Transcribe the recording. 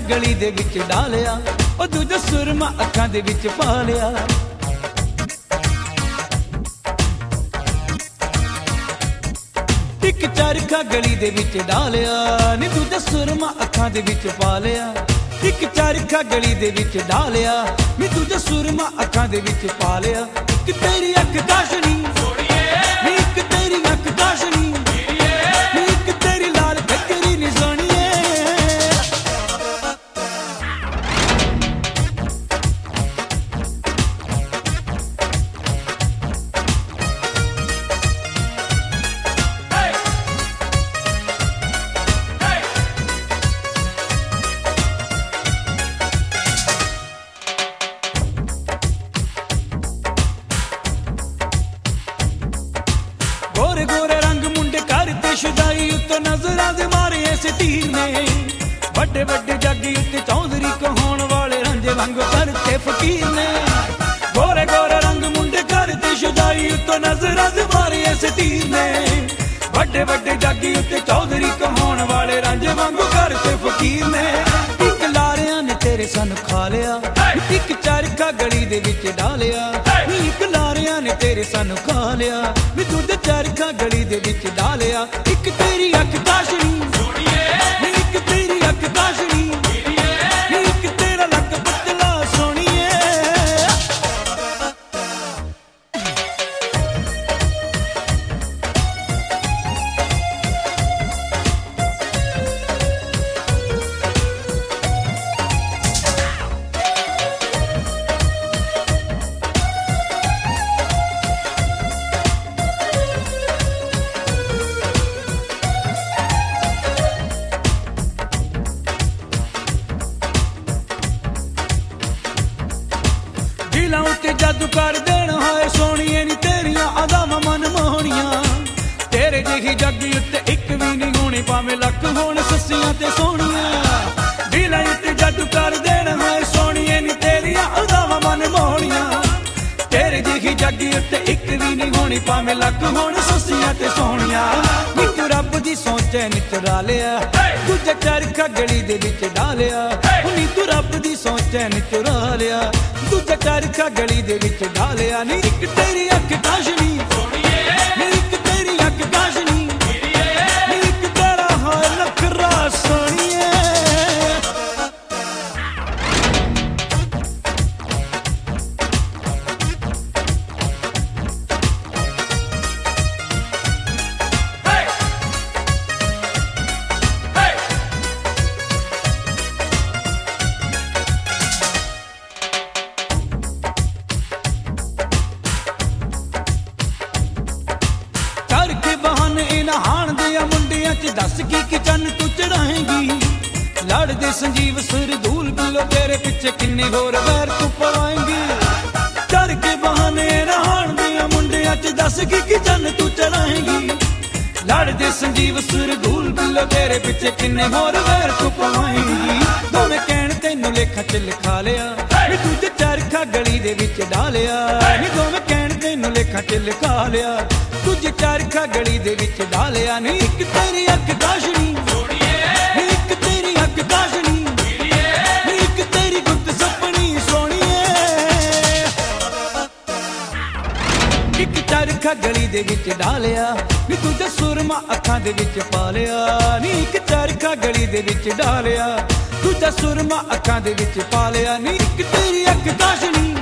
ਗਲੀ ਦੇ ਵਿੱਚ ਡਾਲਿਆ, ਉਹ ਦੂਜਾ ਸੁਰਮਾ ਅੱਖਾਂ ਦੇ ਵਿੱਚ ਪਾ ਲਿਆ। ਇੱਕ ਚਰਖਾ ਗਲੀ ਦੇ ਵਿੱਚ ਡਾਲਿਆ, ਨੀ ਦੂਜਾ ਸੁਰਮਾ ਅੱਖਾਂ ਦੇ ਵਿੱਚ ਪਾ ਲਿਆ। ਇੱਕ ਚਰਖਾ ਗਲੀ ਦੇ ਵਿੱਚ ਡਾਲਿਆ, ਨੀ ਦੂਜਾ ਸੁਰਮਾ ਅੱਖਾਂ ਦੇ ਵਿੱਚ ਪਾ ਲਿਆ। ਇੱਕ ਤੇਰੀ ਅੱਖ ਕਾਸ਼ਨੀ ਸੋਹਣੀਏ, ਨੀ ਇੱਕ ਤੇਰੀ ਅੱਖ ਕਾਸ਼ਨੀ, ਨੀ ਇੱਕ ਤੇਰੀ ਲਾਲ ਫੱਕਰੀ ਨੀ ਸੋਹਣੀਏ। गोरे गोरे रंग मुंडे करते शुदाई उत्तो नजरां दे मारे ऐसे तीर ने। बड़े बड़े जागी उत्ते चौधरी कहाउण वाले रांझे वांगू करते फकीर ने। गोरे गोरे रंग मुंडे करते शुदाई उत्तो नजरां दे मारे ऐसे तीर ने। बड़े बड़े जागी उत्ते चौधरी कहाउण वाले रांझे वांगू करते फकीर ने। एक लारियां ने तेरे सन खा लिया, एक चरखा गली दे विच डालिया। एक लारियां ने तेरे सन खा लिया, नी दूजा चरखा गली दे विच डालिया। एक तेरी अख काशनी सोहणीए, नी एक तेरी अख काशनी, नी एक तेरा लक पतला सोहणीए। दिलां उत्ते जादू कर देना है सोहणीए, नी तेरियां अदावां मन मोहणियां। तेरे जेही जग्गी उत्ते इक भी नहीं होनी, भावें लख होण सस्सियां ते सोहणियां। दिलां उत्ते जादू कर देना है सोहणीए, नी तेरियां अदावां मन मोहणियां। तेरे जेही जग्गी उत्ते इक भी नहीं होनी, भावें लख होण सस्सियां ते सोहणियां। नी तू रब दी सोचे नी चुरा लिया, दूजा चरखा गली दे विच डालिया। नी तू रब दी सोचे नी चुरा लिया, दूजा चरखा गली दे विच डालिया। नी एक तेरी अख काशनी सोहणीए, नी एक तेरी अख काशनी, नी एक तेरा हाय नखरा सोहणीए। करके बहाने इन्हां हाण दियां मुंडियां च दस की चन्न तू चढ़ाएंगी। लड़दे संजीव सुर धूल बिलो तेरे पिछे किन्ने होर वैर तू पवाएंगी। करके बहाने इन्हां हाण दियां मुंडियां च दस की चन्न तू चढ़ाएंगी। लड़दे संजीव सुर धूल बिलो तेरे पिछे किन्ने होर वैर तू पवाएंगी। दोवें कहण तैनूं लेखा च लिखा लिया, नी दूजे चरखा गली दे विच डालिया। नी दोवें कहण तैनूं लेखा च लिखा लिया, दूजे चरखा गली दे विच डालिया। नी एक तेरी अख काशनी सोहणीए, नी एक तेरी अख काशनी, नी एक तेरी गुप्त सपनी सोहणीए। एक चरखा गली दे विच डालिया, नी दूजा सुरमा अखां दे विच पा लिया। नी एक चरखा गली दे विच डालिया, दूजा सुरमा अखां दे विच पा लिया। नी एक तेरी अख काशनी